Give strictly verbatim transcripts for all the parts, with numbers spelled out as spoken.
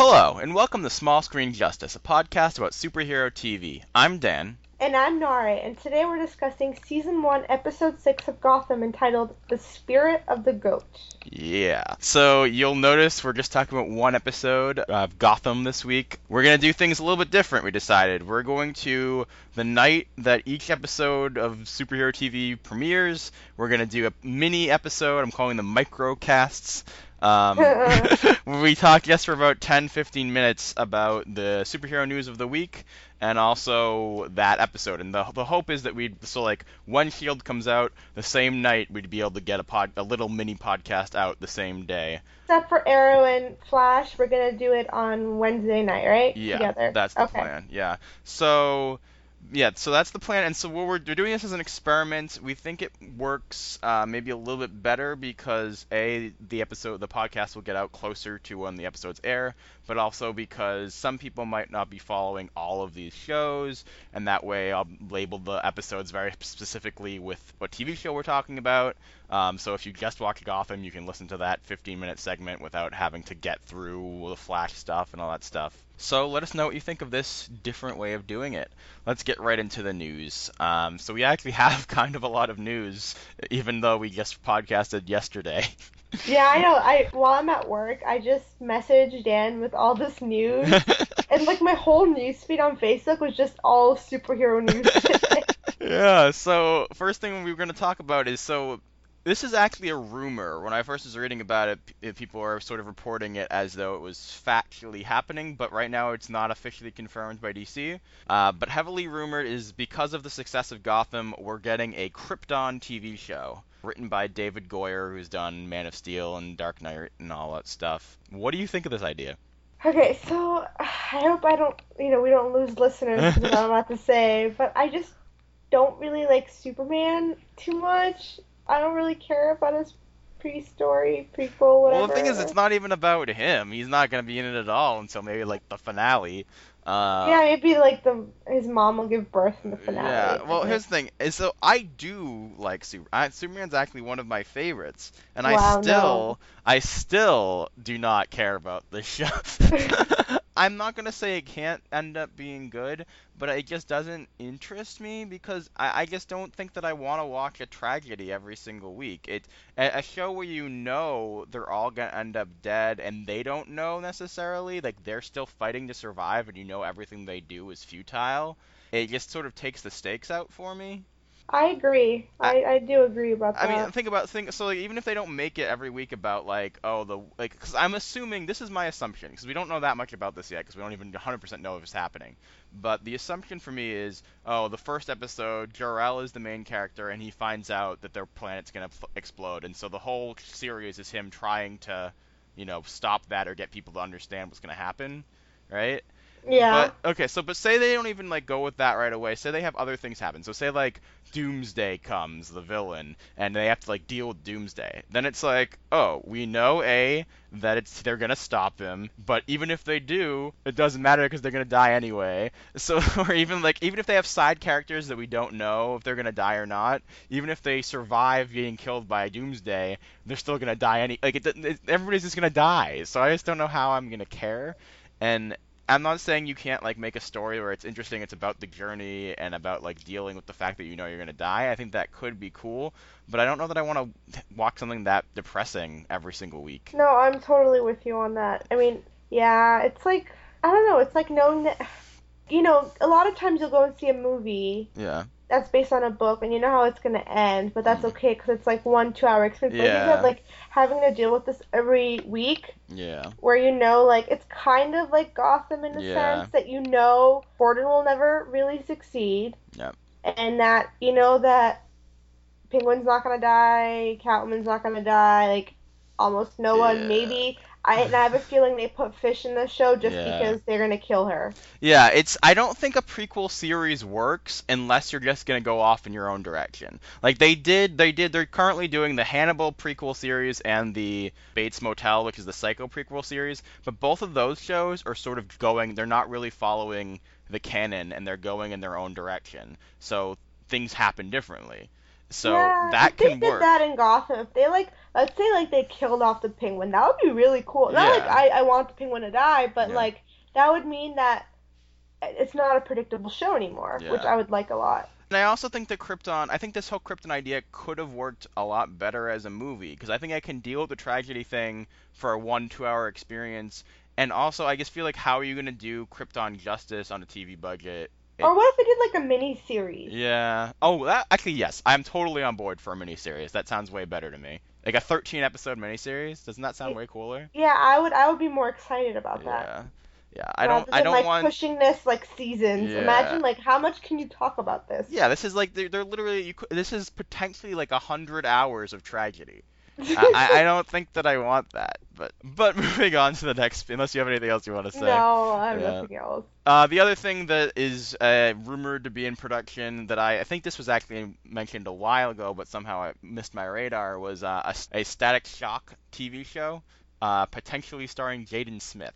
Hello, and welcome to Small Screen Justice, a podcast about superhero T V. I'm Dan. And I'm Nare, and today we're discussing Season one, Episode six of Gotham, entitled The Spirit of the Goat. Yeah. So you'll notice we're just talking about one episode of Gotham this week. We're going to do things a little bit different, we decided. We're going to, the night that each episode of superhero T V premieres, we're going to do a mini episode. I'm calling them microcasts. Um, we talk just for about ten fifteen minutes about the superhero news of the week and also that episode. And the the hope is that we'd, so like when Shield comes out the same night, we'd be able to get a pod, a little mini podcast out the same day. Except for Arrow and Flash, we're gonna do it on Wednesday night, right? Yeah, Together. that's the Okay. plan. Yeah. So yeah, so that's the plan. And so what we're, we're doing this as an experiment. We think it works uh, maybe a little bit better because a the episode, the podcast will get out closer to when the episodes air, but also because some people might not be following all of these shows, and that way I'll label the episodes very specifically with what T V show we're talking about. Um, so if you just watch Gotham, you can listen to that fifteen minute segment without having to get through the Flash stuff and all that stuff. So let us know what you think of this different way of doing it. Let's get right into the news. Um, so we actually have kind of a lot of news, even though we just podcasted yesterday. Yeah, I know. I while I'm at work, I just messaged Dan with all this news, and like my whole newsfeed on Facebook was just all superhero news today. Yeah, so first thing we were going to talk about is so this is actually a rumor. When I first was reading about it, p- people are sort of reporting it as though it was factually happening, but right now it's not officially confirmed by D C. Uh, but heavily rumored is because of the success of Gotham, we're getting a Krypton T V show written by David Goyer, who's done Man of Steel and Dark Knight and all that stuff. What do you think of this idea? Okay, so I hope I don't, you know, we don't lose listeners because of what I'm about to say, but I just don't really like Superman too much. I don't really care about his pre-story, prequel, Well, the thing is, it's whatever. not even about him. He's not going to be in it at all until maybe like the finale. Uh, Yeah, maybe like the his mom will give birth in the Yeah, finale. well, Like, here's the thing. Is so I do like Super. I, Superman's actually one of my favorites, and I wow, no. still, I still do not care about this show. I'm not gonna say it can't end up being good, but it just doesn't interest me because I, I just don't think that I want to watch a tragedy every single week. It a, a show where you know they're all gonna end up dead and they don't know necessarily, like they're still fighting to survive, and you know everything they do is futile. It just sort of takes the stakes out for me. I agree. I, I I do agree about I mean, that. think about think so like even if they don't make it every week about like oh the like because I'm assuming this is my assumption because we don't know that much about this yet because we don't even one hundred percent know if it's happening. But the assumption for me is oh the first episode Jor-El is the main character and he finds out that their planet's gonna f- explode and so the whole series is him trying to you know stop that or get people to understand what's gonna happen, right? Yeah. But okay, so but say they don't even like go with that right away. Say they have other things happen. So say like Doomsday comes, the villain, and they have to like deal with Doomsday. Then it's like, oh, we know A that it's they're gonna stop him, but even if they do, it doesn't matter because they're gonna die anyway. So or even like even if they have side characters that we don't know if they're gonna die or not, even if they survive getting killed by Doomsday, they're still gonna die any like it, it, everybody's just gonna die. So I just don't know how I'm gonna care. And I'm not saying you can't like make a story where it's interesting, it's about the journey and about like dealing with the fact that you know you're gonna die. I think that could be cool, but I don't know that I want to watch something that depressing every single week. No, I'm totally with you on that. I mean, yeah, it's like I don't know, it's like knowing that you know, a lot of times you'll go and see a movie Yeah. that's based on a book and you know how it's going to end, but that's Mm. okay because it's like one, two hour experience. Like you said, Yeah. like having to deal with this every week Yeah. where you know, like, it's kind of like Gotham in a Yeah. sense that you know Gordon will never really succeed Yeah. and that you know that Penguin's not going to die, Catwoman's not going to die, like, almost no one. Yeah. Maybe. I, and I have a feeling they put Fish in the show just Yeah. because they're going to kill her. Yeah, it's I don't think a prequel series works unless you're just gonna go off in your own direction. Like they did they did they're currently doing the Hannibal prequel series and the Bates Motel, which is the Psycho prequel series, but both of those shows are sort of going they're not really following the canon and they're going in their own direction. So things happen differently. So Yeah, that if they can did work. that in Gotham, if they like, let's say like they killed off the Penguin, that would be really cool. Not like Yeah. I, I want the Penguin to die, but Yeah. like that would mean that it's not a predictable show anymore, which Yeah. I would like a lot. And I also think that Krypton, I think this whole Krypton idea could have worked a lot better as a movie, because I think I can deal with the tragedy thing for a one, two hour experience. And also, I just feel like, how are you going to do Krypton justice on a T V budget? It, Or what if they did like a mini series? yeah. Oh, that actually, yes. I'm totally on board for a miniseries. That sounds way better to me. Like a thirteen episode miniseries? Doesn't that sound way cooler? Yeah, I would I would be more excited about that Yeah. Yeah. I don't rather I than don't like want pushing this like seasons. yeah. Imagine like how much can you talk about this? Yeah, this is like they're, they're literally you, cou- this is potentially like a hundred hours of tragedy. I, I I don't think that I want that, but but moving on to the next, unless you have anything else you want to say. No, I have Yeah. nothing else. Uh, the other thing that is uh, rumored to be in production that I, I think this was actually mentioned a while ago, but somehow I missed my radar was uh, a, s- a Static Shock T V show, uh, potentially starring Jaden Smith.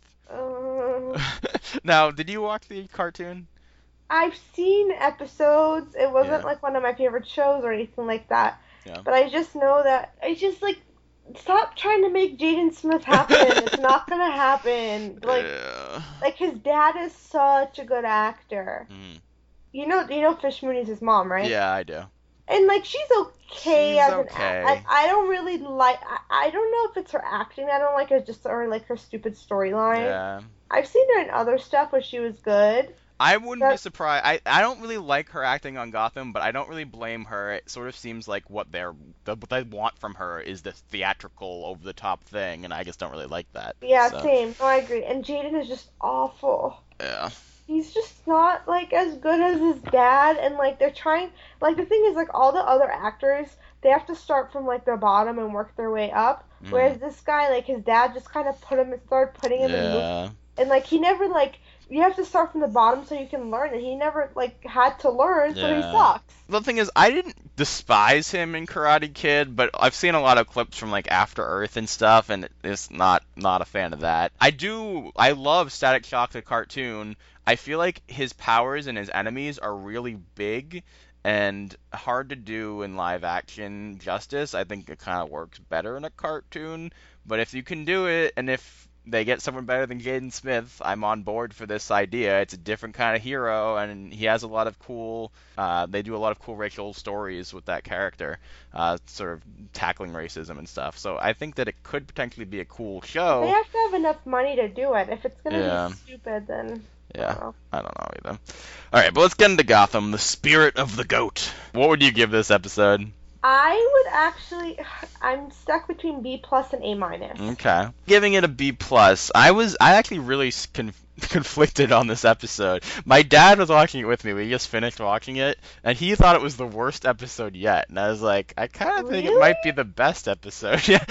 Uh, Now, did you watch the cartoon? I've seen episodes. It wasn't Yeah. like one of my favorite shows or anything like that. Yeah. But I just know that I just like stop trying to make Jaden Smith happen. It's not gonna happen. Like Yeah. like his dad is such a good actor. Mhm. You know you know Fish Mooney's his mom, right? Yeah, I do. And like she's okay She's as an okay. act. I, I don't really like. I, I don't know if it's her acting. I don't like her just or like her stupid storyline. Yeah. I've seen her in other stuff where she was good. I wouldn't be But surprised. I, I don't really like her acting on Gotham, but I don't really blame her. It sort of seems like what they're the, what they want from her is this theatrical, over the top thing, and I just don't really like that. yeah, So same. No, I agree. And Jaden is just awful. yeah, He's just not like as good as his dad, and like they're trying. Like the thing is, like all the other actors, they have to start from like the bottom and work their way up. Mhm. Whereas this guy, like his dad, just kind of put him, started putting him in movies, yeah, and like he never like you have to start from the bottom so you can learn, and he never like had to learn, so he yeah. sucks. The thing is, I didn't despise him in Karate Kid, but I've seen a lot of clips from like After Earth and stuff, and it's not not a fan of that. I do, I love Static Shock the cartoon. I feel like his powers and his enemies are really big and hard to do in live action justice. I think it kind of works better in a cartoon, but if you can do it, and if they get someone better than Jaden Smith, I'm on board for this idea. It's a different kind of hero, and he has a lot of cool. Uh, they do a lot of cool racial stories with that character, uh, sort of tackling racism and stuff. So I think that it could potentially be a cool They show. have to have enough money to do it. If it's gonna Yeah. be stupid, then I Yeah, don't know. I don't know either. All right, but let's get into Gotham, the spirit of the goat. What would you give this episode? I would actually. I'm stuck between B plus and A minus. Okay. Giving it a B plus. I was I actually really s- conf- conflicted on this episode. My dad was watching it with me. We just finished watching it, and he thought it was the worst episode yet. And I was like, I kind of think it Really? might be the best episode. Yeah.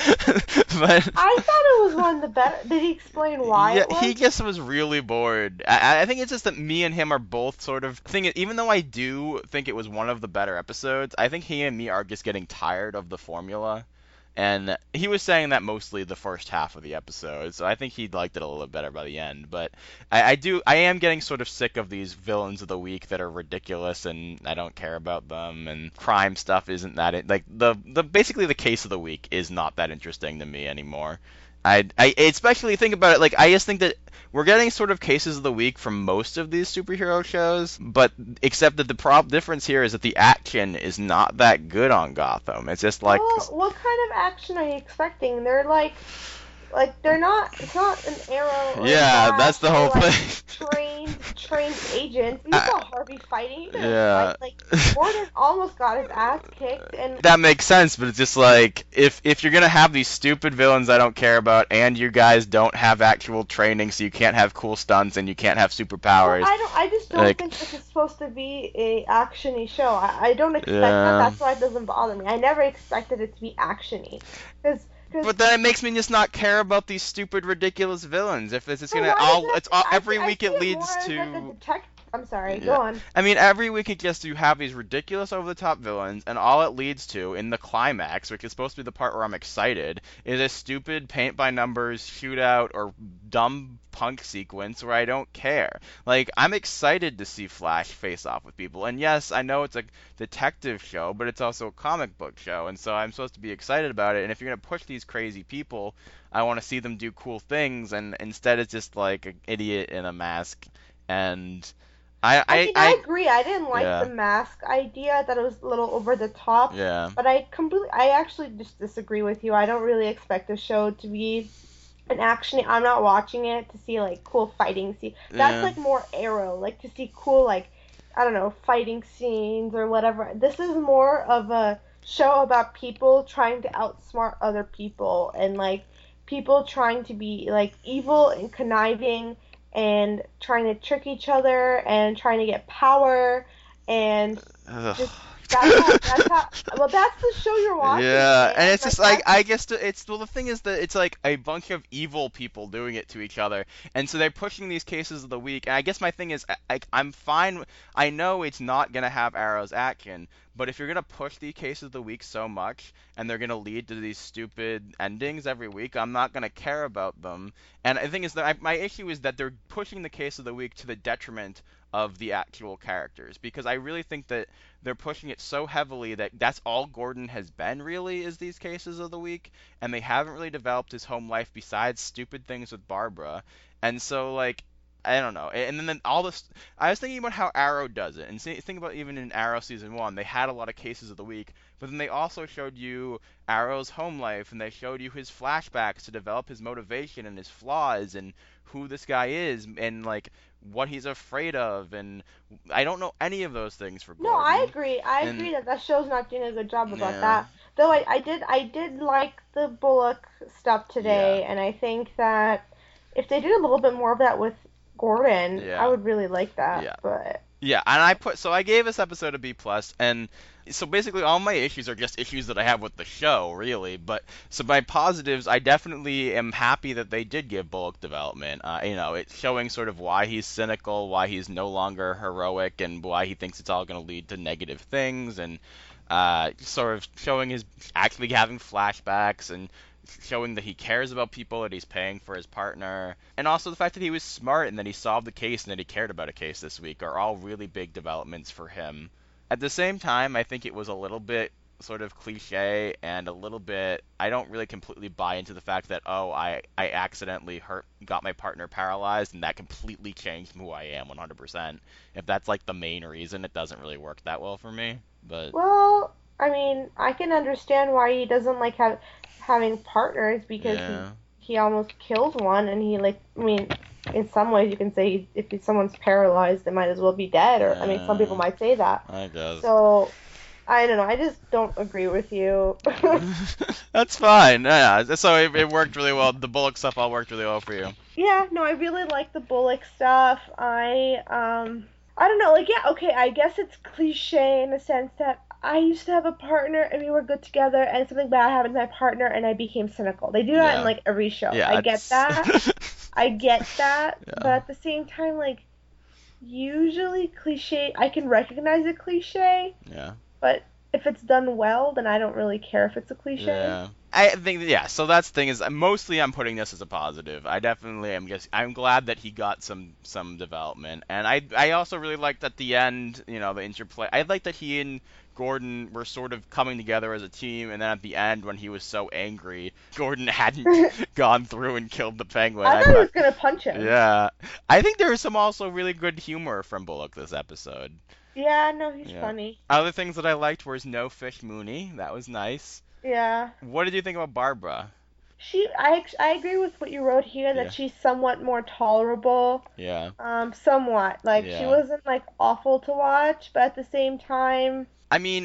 But I thought it was one of the better. Did he explain why yeah, it was? he just was really bored. I, I think it's just that me and him are both sort of thing. Even though I do think it was one of the better episodes, I think he and me are just getting tired of the formula. And he was saying that mostly the first half of the episode, so I think he liked it a little bit better by the end. But I, I do, I am getting sort of sick of these villains of the week that are ridiculous, and I don't care about them. And crime stuff isn't that like the the basically the case of the week is not that interesting to me anymore. I, I especially think about it like I just think that we're getting sort of cases of the week from most of these superhero shows, but except that the prob difference here is that the action is not that good on Gotham. It's just like Well, what kind of action are you expecting? They're like, like they're not. It's not an Arrow. Or yeah, Flash that's the or, whole like, thing. Trained, trained agents. You I- saw Harvey fighting. He didn't Yeah. fight. Like Gordon almost got his ass kicked, and That makes sense, but it's just like if if you're gonna have these stupid villains I don't care about, and you guys don't have actual training, so you can't have cool stunts and you can't have superpowers. Well, I don't. I just don't like- think this is supposed to be a actiony show. I, I don't expect Yeah. that. That's why it doesn't bother me. I never expected it to be actiony, because. But then it makes me just not care about these stupid, ridiculous villains. If it's just gonna, why all does that- it's all, I every see- I week see it leads more as, like, a to. detect- I'm sorry. Go Yeah. on. I mean, every week it just you have these ridiculous over-the-top villains, and all it leads to in the climax, which is supposed to be the part where I'm excited, is a stupid paint-by-numbers shootout or dumb punk sequence where I don't care. Like, I'm excited to see Flash face off with people, and yes, I know it's a detective show, but it's also a comic book show, and so I'm supposed to be excited about it, and if you're gonna push these crazy people, I want to see them do cool things, and instead it's just like an idiot in a mask, and I, I I, mean, I I, agree. I didn't like the yeah, mask idea. I thought it was a little over the top. yeah, But I completely, I actually just disagree with you. I don't really expect the show to be an action. I'm not watching it to see like cool fighting scenes. That's yeah, like more Arrow, like to see cool like I don't know fighting scenes or whatever. This is more of a show about people trying to outsmart other people and like people trying to be like evil and conniving and trying to trick each other and trying to get power and ugh. just that's how that's how well that's the show you're watching, Yeah, and man. it's Like just like that's I guess the, it's well the thing is that it's like a bunch of evil people doing it to each other, and so they're pushing these cases of the week. And I guess my thing is I, I, I'm fine. I know it's not gonna have Arrow's action, but if you're gonna push the cases of the week so much, and they're gonna lead to these stupid endings every week, I'm not gonna care about them. And the thing is that I, my issue is that they're pushing the case of the week to the detriment of the actual characters, because I really think that they're pushing it so heavily that that's all Gordon has been really is these cases of the week, and they haven't really developed his home life besides stupid things with Barbara. And so like I don't know. And then, then all this I was thinking about how Arrow does it. And see, think about even in Arrow season one, they had a lot of cases of the week, but then they also showed you Arrow's home life, and they showed you his flashbacks to develop his motivation and his flaws and who this guy is and like what he's afraid of, and I don't know any of those things for No, I Gordon. agree. I And agree that that show's not doing a good job about yeah, that. Though I, I did I did like the Bullock stuff yeah, today, and I think that if they did a little bit more of that with Gordon, I yeah, would really like that. yeah. But Yeah, and I put so I gave this episode a B plus, and so basically all my issues are just issues that I have with the show, really. But so my positives, I definitely am happy that they did give Bullock development. Uh, you know, it's showing sort of why he's cynical, why he's no longer heroic, and why he thinks it's all going to lead to negative things, and uh, sort of showing his actually having flashbacks and showing that he cares about people, that he's paying for his partner, and also the fact that he was smart and that he solved the case and that he cared about a case this week are all really big developments for him. At the same time, I think it was a little bit sort of cliche and a little bit I don't really completely buy into the fact that oh I I accidentally hurt got my partner paralyzed and that completely changed who I am one hundred percent. If that's like the main reason, it doesn't really work that well for me. But well, I mean, I can understand why he doesn't like have having partners because he yeah. he almost kills one, and he like I mean, in some ways you can say if someone's paralyzed, they might as well be dead, or I mean, some people Uh, might say that. I guess. So I don't know. I just don't agree with you. That's fine. Yeah, so it, it worked really well. The Bullock stuff all worked really well for you. Yeah, no, I really like the Bullock stuff. I um I don't know, like yeah, okay, I guess it's cliche in the sense that I used to have a partner and we were good together and something bad happened to my partner and I became cynical. They do that in Yeah. like every show. Yeah, I get it's that. I get that, but yeah. at the same time like usually cliche I can recognize a cliche, Yeah. but if it's done well, then I don't really care if it's a cliche. Yeah. I think that- yeah, so that's the thing is mostly I'm putting this as a positive. I definitely am just I'm glad that he got some some development. And I I also really liked at the end, you know, the interplay. I liked that he and Gordon were sort of coming together as a team, and then at the end when he was so angry, Gordon hadn't I gone through and killed the penguin. I thought he thought was gonna punch him. yeah. I think there was some also really good humor from Bullock this episode. Yeah, no, he's Yeah. funny. Other things that I liked was No Fish Mooney. That was nice. Yeah. What did you think about Barbara? She, I, act- I agree with what you wrote here Yeah. that she's somewhat more tolerable. Yeah. Um, somewhat. Like she Yeah. wasn't like awful to watch, but at the same time, I mean,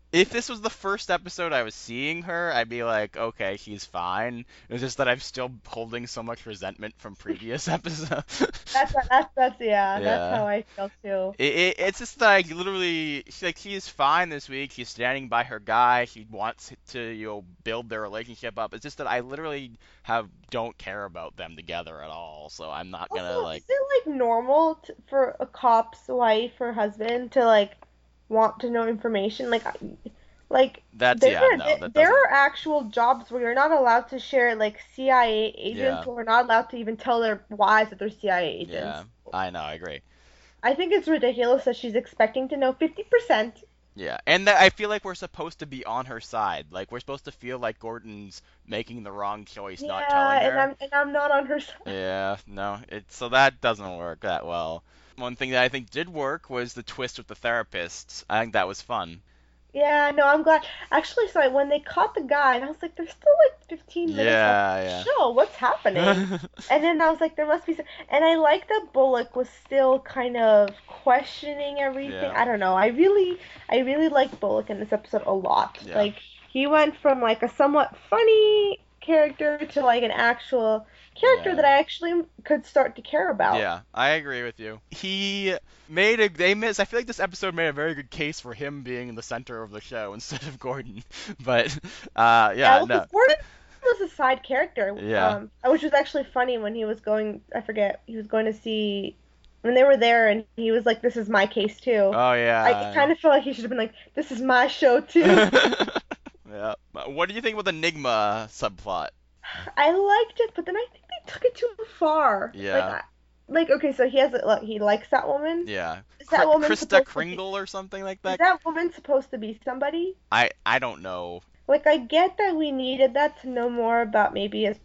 if this was the first episode I was seeing her, I'd be like, okay, she's fine. It's just that I'm still holding so much resentment from previous episodes. That's that's that's yeah, that's Yeah. how I feel too. It, it, it's just like literally, she, like she is fine this week. She's standing by her guy. She wants to, you know, build their relationship up. It's just that I literally have don't care about them together at all. So I'm not gonna Also, like. is it like normal t for a cop's wife or husband to like want to know information? Like, I- like That's there yeah, are no, there, that there doesn't. are actual jobs where you're not allowed to share like C I A agents Yeah, who are not allowed to even tell their wives that they're C I A yeah, agents. I know, I agree. I think it's ridiculous that she's expecting to know fifty percent. Yeah, and that I feel like we're supposed to be on her side. Like we're supposed to feel like Gordon's making the wrong choice, not Yeah, telling and her. I'm and I'm not on her side. Yeah, no, it so that doesn't work that well. One thing that I think did work was the twist with the therapist. I think that was fun. Yeah, no, I'm glad. Actually, sorry, when they caught the guy, and I was like, there's still like fifteen minutes left of the Yeah, show. What's happening? yeah. And then I was like, there must be some. And I like that Bullock was still kind of questioning everything. Yeah, I don't know. I really, I really liked Bullock in this episode a lot. yeah. Like, he went from like a somewhat funny character to like an actual character Yeah. that I actually could start to care about. Yeah, I agree with you. He made a they miss I feel like this episode made a very good case for him being in the center of the show instead of Gordon. But uh Yeah, yeah, well, no. because Gordon was a side character, Yeah. um, which was actually funny when he was going. I forget he was going to see when they were there, and he was like, "This is my case too." Oh I kind yeah. of feel like he should have been like, "This is my show too." Yeah. What do you think about the Enigma subplot? I liked it, but then I think they took it too far. Like, Yeah. I, like okay, so he has like he likes that woman. Yeah. Is Kr that woman Krista supposed to be? Kringle or something like Is that? that woman supposed to be somebody? I I don't know. Like, I get that we needed that to know more about maybe his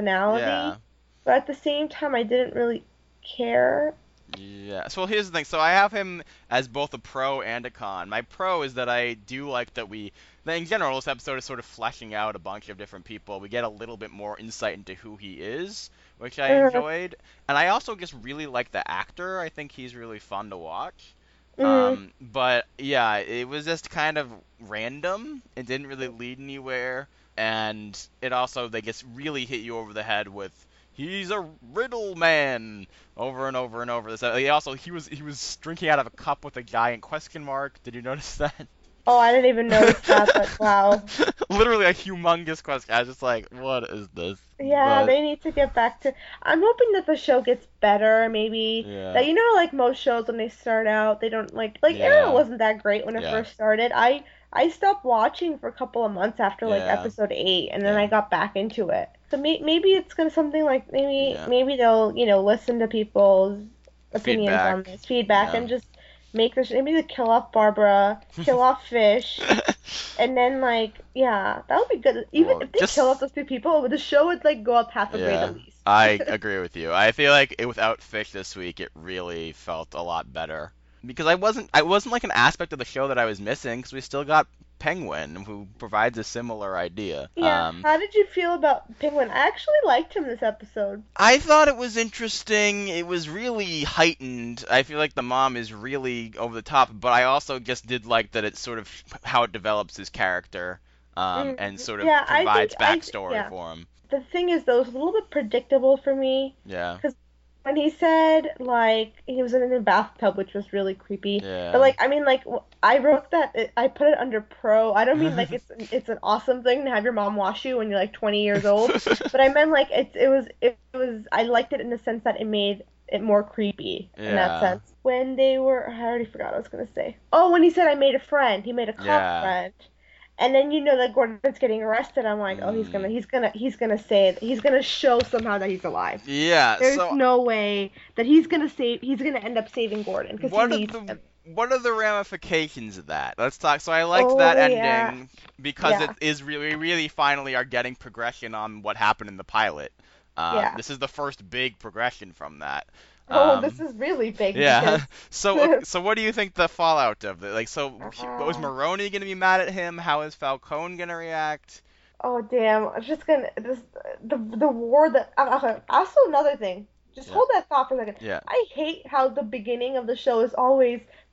Yeah. personality, but at the same time, I didn't really care. Yeah. So here's the thing. So I have him as both a pro and a con. My pro is that I do like that we, that in general, this episode is sort of fleshing out a bunch of different people. We get a little bit more insight into who he is, which I Uh, enjoyed. And I also just really like the actor. I think he's really fun to watch. mm, Um, but yeah, it was just kind of random. It didn't really lead anywhere, and it also they just really hit you over the head with he's a riddle man over and over and over. This he also he was he was drinking out of a cup with a giant question mark. Did you notice that? oh, I didn't even notice that, but wow. Literally a humongous question. I was just like, what is this? Yeah, But they need to get back to. I'm hoping that the show gets better. Maybe yeah, that you know, like most shows when they start out, they don't like like Arrow yeah, wasn't that great when it yeah, first started. I I stopped watching for a couple of months after like yeah, episode eight, and then yeah, I got back into it. So may, maybe it's gonna something like maybe yeah. maybe they'll you know listen to people's opinions on Feedback. this feedback Yeah. and just make this maybe they kill off Barbara, kill off Fish. And then like yeah, that would be good. Even Well, if they kill off just those two people, the show would like go up half a grade yeah, at least. I agree with you. I feel like it, without Fish this week, it really felt a lot better because I wasn't I wasn't like an aspect of the show that I was missing because we still got Penguin who provides a similar idea. Yeah, Um, how did you feel about Penguin? I actually liked him this episode. I thought it was interesting. It was really heightened. I feel like the mom is really over the top, but I also just did like that it's sort of how it develops his character, um, Mm, and sort of yeah, I think provides I backstory yeah. for him. The thing is though, it was a little bit predictable for me Yeah, because when he said like he was in a bathtub, which was really creepy. But yeah. like I mean like w- I wrote that it, I put it under pro. I don't mean like it's it's an awesome thing to have your mom wash you when you're like twenty years old, but I meant like it it was it was I liked it in the sense that it made it more creepy in that Yeah, sense. When they were I already forgot what I was gonna say. Oh, when he said I made a friend, he made a cop yeah. friend. And then you know that Gordon's getting arrested. I'm like, oh, he's gonna, Mm. he's gonna, he's gonna say, it. He's gonna show somehow that he's alive. Yeah, There's so no way that he's gonna save. He's gonna end up saving Gordon because he what are needs the him. what are the ramifications of that? Let's talk. So I liked that Oh yeah, ending because it yeah, is really, we really finally are getting progression on what happened in the pilot. Um, yeah. this is the first big progression from that. Oh, this Um, is really big because. yeah. So, ok- so what do you think the fallout of it? Like, so he- was uh, Maroney gonna be mad at him? How is Falcone gonna react? oh damn! I'm just gonna this the the war that. uh, Okay. Also another thing. Just Yeah, hold that thought for a second. yeah, I hate how the beginning of the show is always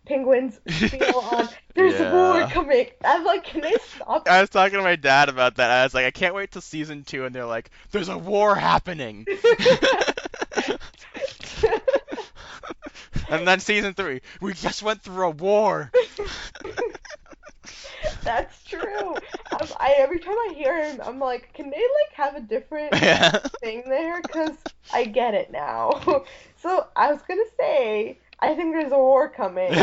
Penguin's spiel on there's a war Yeah. coming. I'm like, can they stop? I was talking to my dad about that. I was like, I can't wait till season two, and they're like, there's a war happening. And then season three, we just went through a war. That's true. Um, I every time I hear him, I'm like, can they like have a different Yeah. thing there? Cause I get it now. So I was gonna say, I think there's a war coming,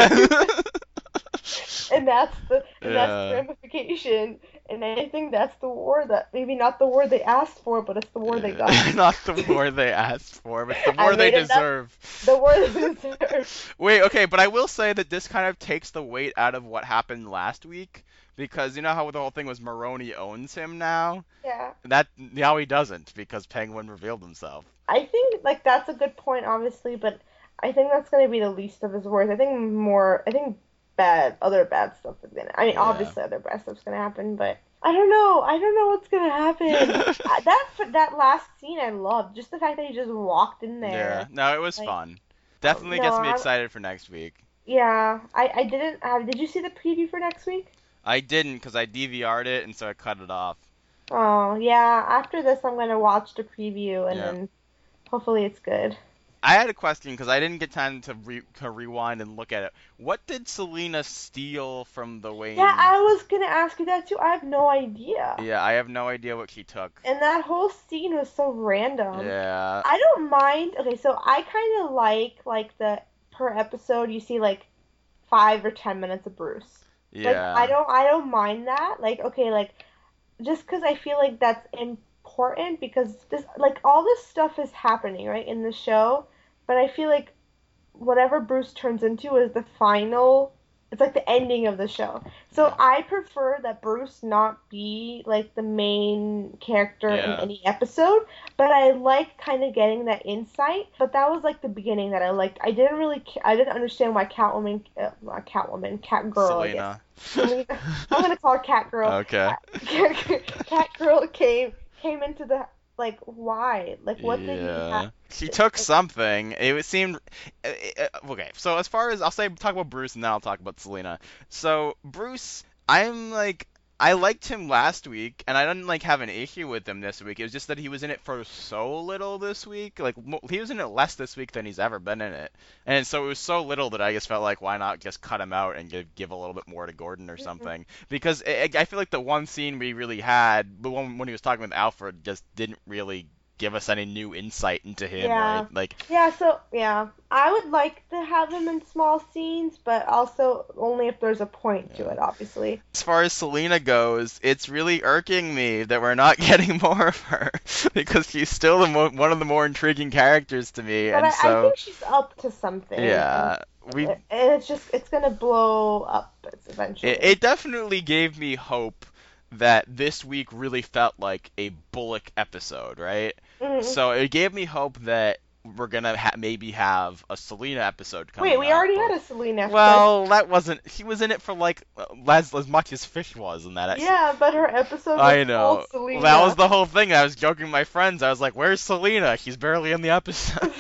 and that's the and that's the Yeah. ramification. And I think that's the war that maybe not the war they asked for, but it's the war they got. Yeah. Not the war they asked for, but the I war they made it up. deserve. The war they deserve. Wait, okay, but I will say that this kind of takes the weight out of what happened last week, because you know how the whole thing was Maroni owns him now? Yeah. That now he doesn't because Penguin revealed himself. I think like that's a good point, obviously, but I think that's gonna be the least of his worries. I think more. I think bad, other bad stuff is gonna. I mean, Yeah. obviously, other bad stuff's gonna happen, but I don't know. I don't know what's gonna happen. Uh, That that last scene I loved. Just the fact that he just walked in Yeah. there. No, it was Like, fun. oh, Definitely no, gets me I, excited for next week. yeah, I I didn't. Uh, did you see the preview for next week? I didn't because I D V R'd it and so I cut it off. Oh yeah. After this, I'm gonna watch the preview and Yeah. then hopefully it's good. I had a question because I didn't get time to, re- to rewind and look at it. What did Selena steal from the Yeah, Wayne? I was gonna ask you that too. I have no idea. Yeah, I have no idea what she took. And that whole scene was so random. Yeah. I don't mind. Okay, so I kind of like like the per episode you see like five or ten minutes of Bruce. Like I Yeah. don't I don't mind that. Like okay, like just because I feel like that's important because this like all this stuff is happening right in the show, but I feel like whatever Bruce turns into is the final. It's like the ending of the show. So Yeah. I prefer that Bruce not be like the main character in Yeah. any episode, but I like kind of getting that insight. But that was like the beginning that I liked. I didn't really, ca- I didn't understand why Catwoman, uh, not Catwoman, Catgirl, I guess. Selena. Selena, I'm gonna call her Catgirl. Okay. Cat, Catgirl came came into the like why? Like what did he have? Yeah. She took something. It seemed uh, uh, okay. So as far as I'll say, talk about Bruce and then I'll talk about Selena. So Bruce, I'm like, I liked him last week, and I didn't like have an issue with him this week. It was just that he was in it for so little this week. Like mo- he was in it less this week than he's ever been in it, and so it was so little that I just felt like why not just cut him out and give give a little bit more to Gordon or something. Because I, I feel like the one scene we really had, the one when he was talking with Alfred, just didn't really give us any new insight into him, right? Yeah. Like, Yeah, so yeah, I would like to have him in small scenes, but also only if there's a point to yeah. it, obviously. As far as Selena goes, it's really irking me that we're not getting more of her because she's still the mo- one of the more intriguing characters to me, But and I, I so think she's up to something, and yeah, we and it's just it's gonna blow up it, eventually. it definitely gave me hope that this week really felt like a Bullock episode, right? Mhm. So it gave me hope that we're gonna ha- maybe have a Selena episode Wait, coming we up. already Or had a Selena episode. well, that wasn't. He was in it for like as as much as Fish was in that. Yeah, but her episode I was know. called Selena. That was the whole thing. I was joking with my friends. I was like, "Where's Selena? She's barely in the episode."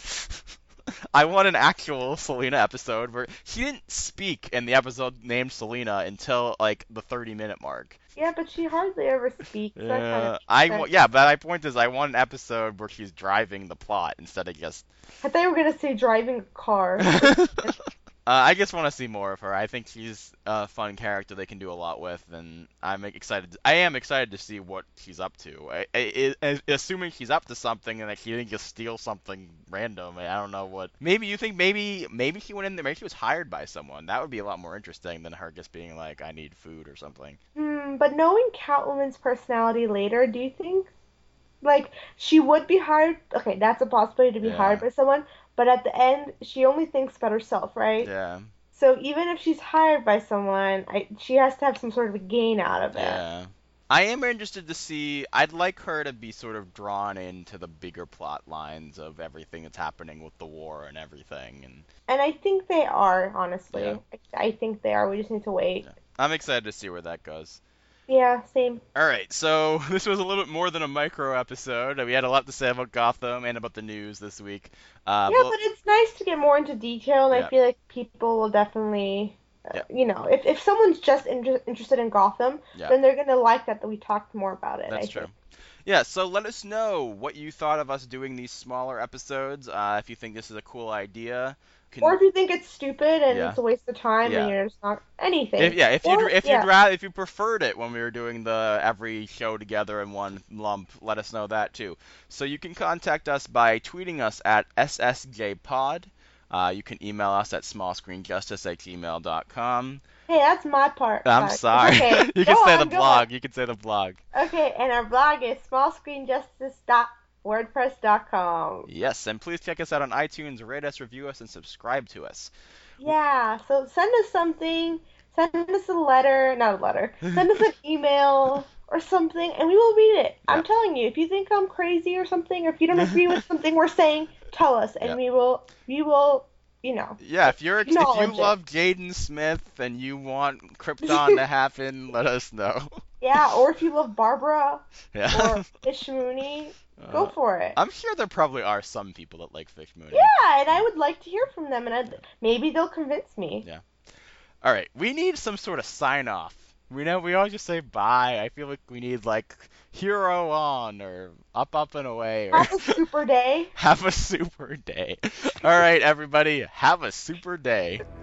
I want an actual Selena episode where she didn't speak in the episode named Selena until like the thirty minute mark. Yeah, but she hardly ever speaks. That kind of Yeah, makes I wa- sense. yeah, but my point is, I want an episode where she's driving the plot instead of just. I thought you were gonna say driving a car. Uh, I just want to see more of her. I think she's a fun character they can do a lot with, and I'm excited. I am excited to see what she's up to. I, I, I, assuming she's up to something and that she didn't just steal something random. I don't know what. Maybe you think maybe maybe she went in there. Maybe she was hired by someone. That would be a lot more interesting than her just being like, "I need food" or something. Hmm, but knowing Catwoman's personality later, do you think like she would be hired? Okay, that's a possibility to be hired Yeah, by someone, but at the end, she only thinks about herself, right? yeah, So even if she's hired by someone, I, she has to have some sort of a gain out of it. yeah. I am interested to see. I'd like her to be sort of drawn into the bigger plot lines of everything that's happening with the war and everything, and And I think they are, honestly. yeah. I, I think they are. We just need to wait. Yeah. I'm excited to see where that goes. Yeah, same. All right, so this was a little bit more than a micro episode. We had a lot to say about Gotham and about the news this week. Uh, Yeah, but but it's nice to get more into detail, and I yeah, feel like people will definitely, uh, yeah, you know, if if someone's just inter interested in Gotham, yeah, then they're gonna like that that we talked more about it, that's I true. think. Yeah, so let us know what you thought of us doing these smaller episodes. Uh, if you think this is a cool idea, Or can if you think it's stupid and yeah, it's a waste of time and yeah. you're just not If anything. yeah, if you'd Or if you'd yeah, rather if you preferred it when we were doing the every show together in one lump, let us know that too. So you can contact us by tweeting us at S S J Pod. Uh, you can email us at smallscreenjustice at gmail dot com. hey, that's my part. I'm Sorry. It's sorry. okay. You Go can say the on, go on. blog. You can say the blog. Okay, and our blog is small screen justice dot wordpress dot com. Yes, and please check us out on iTunes, rate us, review us, and subscribe to us. Yeah, so send us something. Send us a letter, not a letter. Send us an email or something, and we will read it. Yeah. I'm telling you, if you think I'm crazy or something, or if you don't agree with something we're saying, tell us, and Yeah. we will, we will, you know, Yeah, if you're if you acknowledge it. love Jaden Smith and you want Krypton to happen, let us know. Yeah, or if you love Barbara Yeah. or Fish Mooney, go Uh, for it. I'm sure there probably are some people that like Fish Mooney. Yeah, and I would like to hear from them, and I'd, maybe they'll convince me. Yeah. All right, we need some sort of sign off. We know we always just say bye. I feel like we need like hero on or up up and away or Have a super day. have a super day. All right, everybody, have a super day.